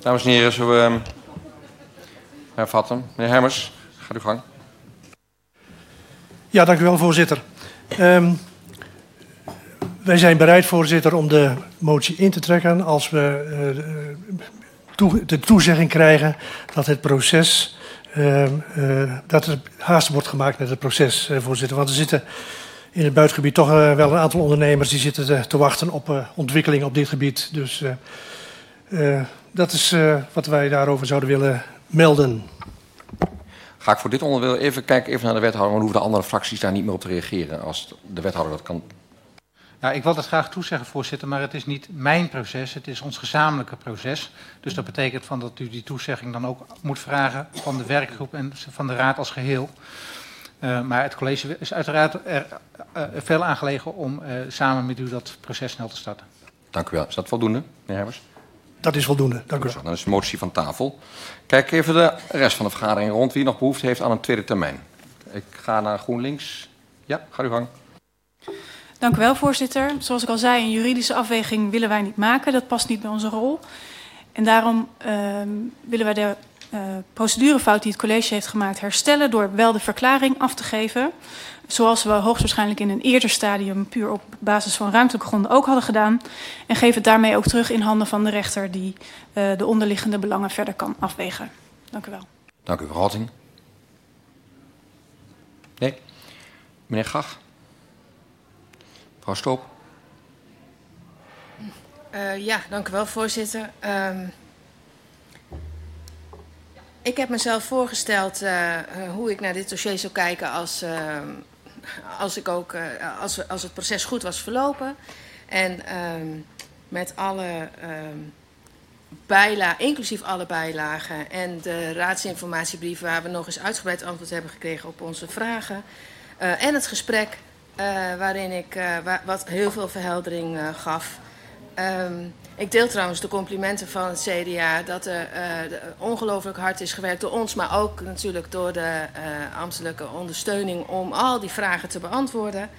Speaker 1: Dames en heren, zullen we hervatten? Meneer Hermers, gaat uw gang.
Speaker 3: Ja, dank u wel, voorzitter. Wij zijn bereid, voorzitter, om de motie in te trekken als we de toezegging krijgen dat het proces, dat er haast wordt gemaakt met het proces, voorzitter. Want er zitten in het buitengebied toch wel een aantal ondernemers die zitten te wachten op ontwikkeling op dit gebied. Dus dat is wat wij daarover zouden willen melden.
Speaker 1: Ga ik voor dit onderwerp even kijken even naar de wethouder, maar hoeven de andere fracties daar niet meer op te reageren als de wethouder dat kan.
Speaker 10: Ja, ik wil dat graag toezeggen, voorzitter, maar het is niet mijn proces, het is ons gezamenlijke proces. Dus dat betekent dat u die toezegging dan ook moet vragen van de werkgroep en van de raad als geheel. Maar het college is uiteraard er veel aangelegen om samen met u dat proces snel te starten.
Speaker 1: Dank u wel. Is dat voldoende, meneer Hermers?
Speaker 3: Dat is voldoende, dank u wel.
Speaker 1: Dan is de motie van tafel. Kijk even de rest van de vergadering rond wie nog behoefte heeft aan een tweede termijn. Ik ga naar GroenLinks. Ja, ga uw gang.
Speaker 6: Dank u wel, voorzitter. Zoals ik al zei, een juridische afweging willen wij niet maken. Dat past niet bij onze rol. En daarom willen wij de procedurefout die het college heeft gemaakt herstellen door wel de verklaring af te geven. Zoals we hoogstwaarschijnlijk in een eerder stadium puur op basis van ruimtelijke gronden ook hadden gedaan. En geven het daarmee ook terug in handen van de rechter die de onderliggende belangen verder kan afwegen. Dank u wel.
Speaker 1: Dank u, mevrouw Halting. Nee. Meneer Gach. Mevrouw Stoop.
Speaker 4: Ja, dank u wel, voorzitter. Ik heb mezelf voorgesteld hoe ik naar dit dossier zou kijken als het proces goed was verlopen. En met alle bijlagen, inclusief alle bijlagen en de raadsinformatiebrief waar we nog eens uitgebreid antwoord hebben gekregen op onze vragen. En het gesprek waarin ik wat heel veel verheldering gaf. Ik deel trouwens de complimenten van het CDA dat er ongelooflijk hard is gewerkt door ons, maar ook natuurlijk door de ambtelijke ondersteuning om al die vragen te beantwoorden.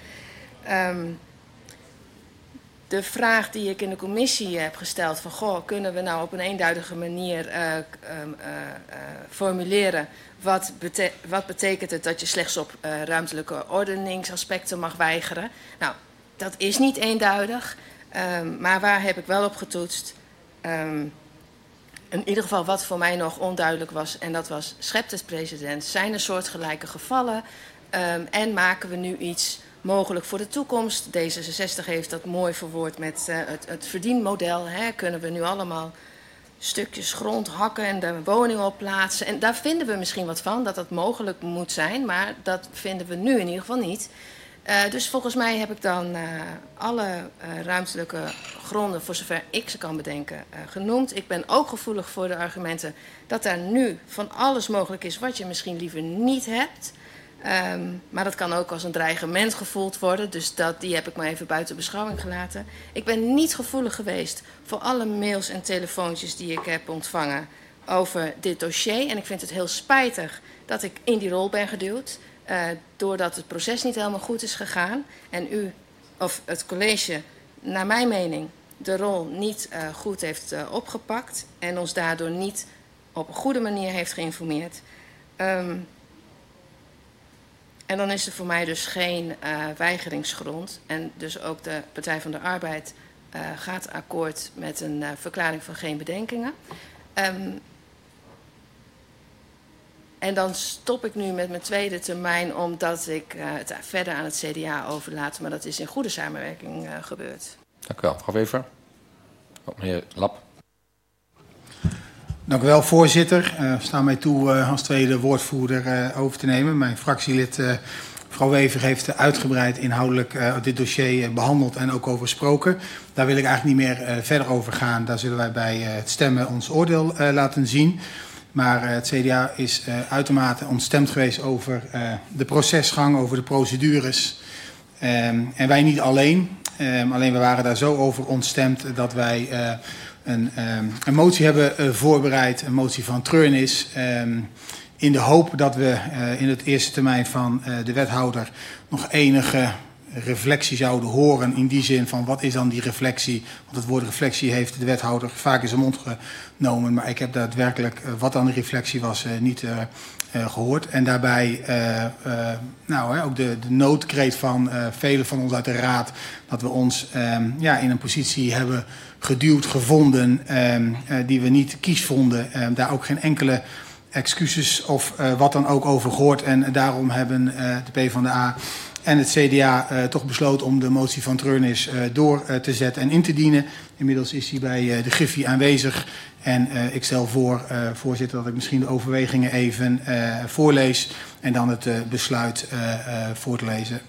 Speaker 4: De vraag die ik in de commissie heb gesteld van goh, kunnen we nou op een eenduidige manier formuleren wat betekent het dat je slechts op ruimtelijke ordeningsaspecten mag weigeren? Nou, dat is niet eenduidig. Maar waar heb ik wel op getoetst? In ieder geval wat voor mij nog onduidelijk was. En dat was, schept het precedent? Zijn er soortgelijke gevallen? En maken we nu iets mogelijk voor de toekomst? D66 heeft dat mooi verwoord met het verdienmodel. Hè? Kunnen we nu allemaal stukjes grond hakken en de woning op plaatsen? En daar vinden we misschien wat van, dat dat mogelijk moet zijn. Maar dat vinden we nu in ieder geval niet. Dus volgens mij heb ik dan alle ruimtelijke gronden, voor zover ik ze kan bedenken, genoemd. Ik ben ook gevoelig voor de argumenten dat daar nu van alles mogelijk is wat je misschien liever niet hebt. Maar dat kan ook als een dreigement gevoeld worden. Dus die heb ik maar even buiten beschouwing gelaten. Ik ben niet gevoelig geweest voor alle mails en telefoontjes die ik heb ontvangen over dit dossier. En ik vind het heel spijtig dat ik in die rol ben geduwd. Doordat het proces niet helemaal goed is gegaan en u of het college, naar mijn mening, de rol niet goed heeft opgepakt en ons daardoor niet op een goede manier heeft geïnformeerd. En dan is er voor mij dus geen weigeringsgrond. En dus ook de Partij van de Arbeid gaat akkoord met een verklaring van geen bedenkingen. En dan stop ik nu met mijn tweede termijn, omdat ik het verder aan het CDA overlaat. Maar dat is in goede samenwerking gebeurd.
Speaker 1: Dank u wel. Mevrouw Wever. Meneer Lap.
Speaker 11: Dank u wel, voorzitter. Sta mij toe als tweede woordvoerder over te nemen. Mijn fractielid mevrouw Wever heeft uitgebreid inhoudelijk dit dossier behandeld en ook over gesproken. Daar wil ik eigenlijk niet meer verder over gaan. Daar zullen wij bij het stemmen ons oordeel laten zien. Maar het CDA is uitermate ontstemd geweest over de procesgang, over de procedures. En wij niet alleen. Alleen we waren daar zo over ontstemd dat wij een motie hebben voorbereid, een motie van treurnis. In de hoop dat we in het eerste termijn van de wethouder nog enige reflectie zouden horen in die zin van wat is dan die reflectie? Want het woord reflectie heeft de wethouder vaak in zijn mond genomen, maar ik heb daadwerkelijk wat dan de reflectie was niet gehoord. En daarbij ook de noodkreet van velen van ons uit de raad dat we ons in een positie hebben geduwd, gevonden die we niet kies vonden. Daar ook geen enkele excuses of wat dan ook over gehoord. En daarom hebben de PvdA en het CDA toch besloten om de motie van Treurnis door te zetten en in te dienen. Inmiddels is hij bij de Griffie aanwezig. En ik stel voor, voorzitter, dat ik misschien de overwegingen even voorlees en dan het besluit voor te lezen.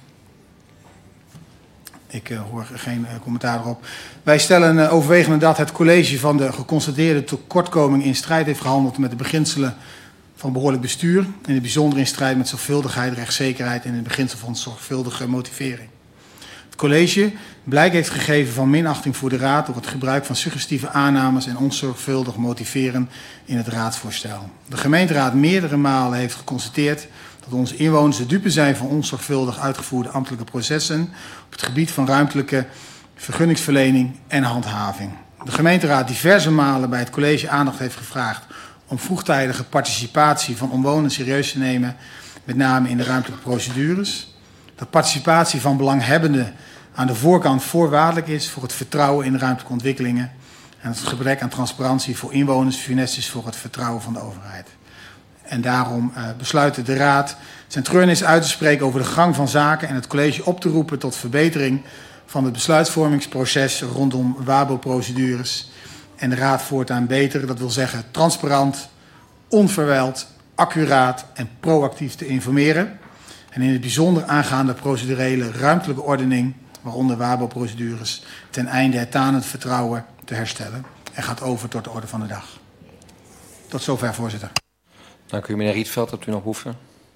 Speaker 11: Ik hoor geen commentaar erop. Wij stellen overwegende dat het college van de geconstateerde tekortkoming in strijd heeft gehandeld met de beginselen van behoorlijk bestuur. In het bijzonder in strijd met zorgvuldigheid, rechtszekerheid en het beginsel van zorgvuldige motivering. Het college blijk heeft gegeven van minachting voor de raad door het gebruik van suggestieve aannames en onzorgvuldig motiveren in het raadsvoorstel. De gemeenteraad meerdere malen heeft geconstateerd dat onze inwoners de dupe zijn van onzorgvuldig uitgevoerde ambtelijke processen op het gebied van ruimtelijke vergunningsverlening en handhaving. De gemeenteraad diverse malen bij het college aandacht heeft gevraagd om vroegtijdige participatie van omwonenden serieus te nemen, met name in de ruimtelijke procedures. Dat participatie van belanghebbenden aan de voorkant voorwaardelijk is voor het vertrouwen in de ruimtelijke ontwikkelingen en het gebrek aan transparantie voor inwoners funest is voor het vertrouwen van de overheid. En daarom besluit de raad zijn treurnis uit te spreken over de gang van zaken en het college op te roepen tot verbetering van het besluitvormingsproces rondom WABO-procedures. En de raad voortaan beter, dat wil zeggen transparant, onverwijld, accuraat en proactief te informeren. En in het bijzonder aangaande procedurele ruimtelijke ordening, waaronder WABO-procedures, ten einde het tanend vertrouwen te herstellen. En gaat over tot de orde van de dag. Tot zover, voorzitter.
Speaker 1: Dank u, meneer Rietveld. Hebt u nog behoefte?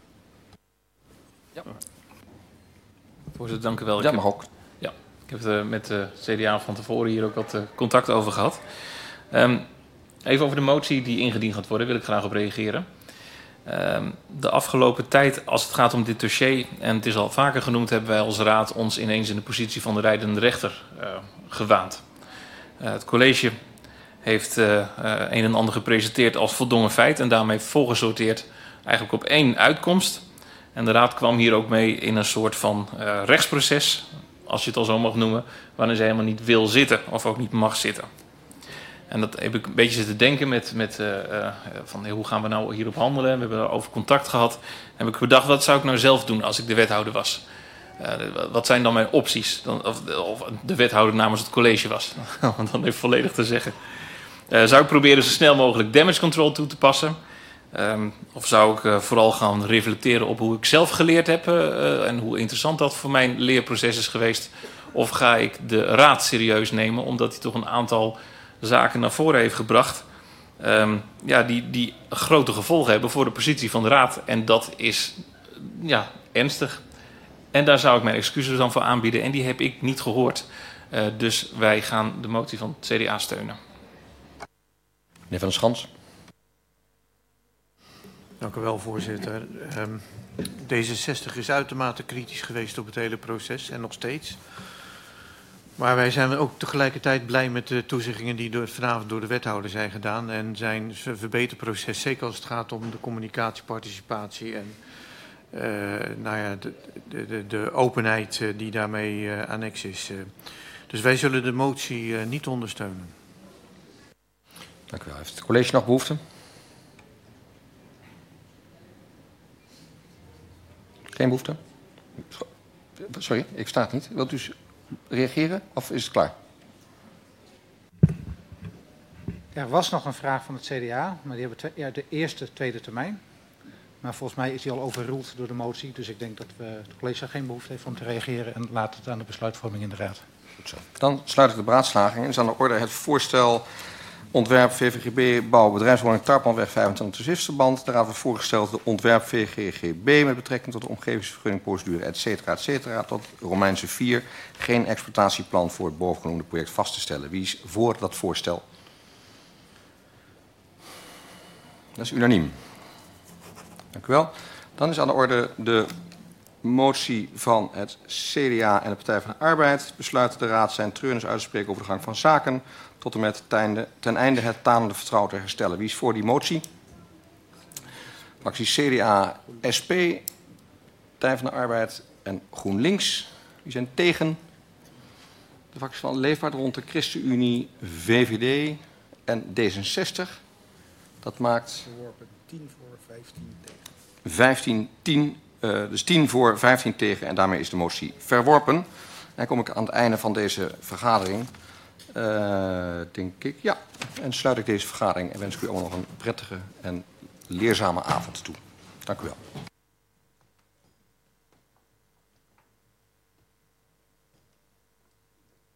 Speaker 1: Ja.
Speaker 12: Voorzitter, dank u wel.
Speaker 1: Ja, mag ook.
Speaker 12: Ja, ik heb het met de CDA van tevoren hier ook wat contact over gehad. Even over de motie die ingediend gaat worden, wil ik graag op reageren. De afgelopen tijd, als het gaat om dit dossier, en het is al vaker genoemd, hebben wij als raad ons ineens in de positie van de rijdende rechter gewaand. Het college heeft een en ander gepresenteerd als voldongen feit en daarmee volgesorteerd eigenlijk op één uitkomst. En de raad kwam hier ook mee in een soort van rechtsproces, als je het al zo mag noemen, waarin ze helemaal niet wil zitten of ook niet mag zitten. En dat heb ik een beetje zitten denken van hoe gaan we nou hierop handelen. We hebben over contact gehad. En heb ik bedacht, wat zou ik nou zelf doen als ik de wethouder was? Wat zijn dan mijn opties? Of de wethouder namens het college was. Om dan even volledig te zeggen. Zou ik proberen zo snel mogelijk damage control toe te passen? Of zou ik vooral gaan reflecteren op hoe ik zelf geleerd heb en hoe interessant dat voor mijn leerproces is geweest? Of ga ik de raad serieus nemen omdat hij toch een aantal zaken naar voren heeft gebracht die grote gevolgen hebben voor de positie van de raad. En dat is ernstig. En daar zou ik mijn excuses dan voor aanbieden en die heb ik niet gehoord. Dus wij gaan de motie van het CDA steunen.
Speaker 1: Meneer Van der Schans.
Speaker 2: Dank u wel, voorzitter. D66 is uitermate kritisch geweest op het hele proces en nog steeds. Maar wij zijn ook tegelijkertijd blij met de toezeggingen die vanavond door de wethouder zijn gedaan. En zijn verbeterproces, zeker als het gaat om de communicatie, participatie en de openheid die daarmee annex is. Dus wij zullen de motie niet ondersteunen.
Speaker 1: Dank u wel. Heeft het college nog behoefte? Geen behoefte? Sorry, ik versta het niet. Wilt u reageren of is het klaar?
Speaker 10: Er was nog een vraag van het CDA, maar die hebben de eerste, tweede termijn. Maar volgens mij is die al overruled door de motie. Dus ik denk dat het college geen behoefte heeft om te reageren en laat het aan de besluitvorming in de raad.
Speaker 1: Goed zo. Dan sluit ik de beraadslaging. Er is aan de orde het voorstel ontwerp VVGB bouw bedrijfswoning Tarpanweg 25 Zwifterband. De raad wordt voorgesteld de ontwerp VGGB met betrekking tot de omgevingsvergunningprocedure et cetera, tot Romeinse 4 geen exploitatieplan voor het bovengenoemde project vast te stellen. Wie is voor dat voorstel? Dat is unaniem. Dank u wel. Dan is aan de orde de motie van het CDA en de Partij van de Arbeid besluit de Raad zijn treurnis uit te spreken over de gang van zaken tot en met ten einde het tanende vertrouwen te herstellen. Wie is voor die motie? Fractie CDA, SP, Partij van de Arbeid en GroenLinks. Wie zijn tegen? De fracties van Leefbaar rond de ChristenUnie, VVD en D66. Dat maakt
Speaker 11: 10 voor, 15 tegen.
Speaker 1: 15, 10, dus 10 voor, 15 tegen en daarmee is de motie verworpen. En dan kom ik aan het einde van deze vergadering, denk ik, ja. En sluit ik deze vergadering en wens ik u allemaal nog een prettige en leerzame avond toe. Dank u wel.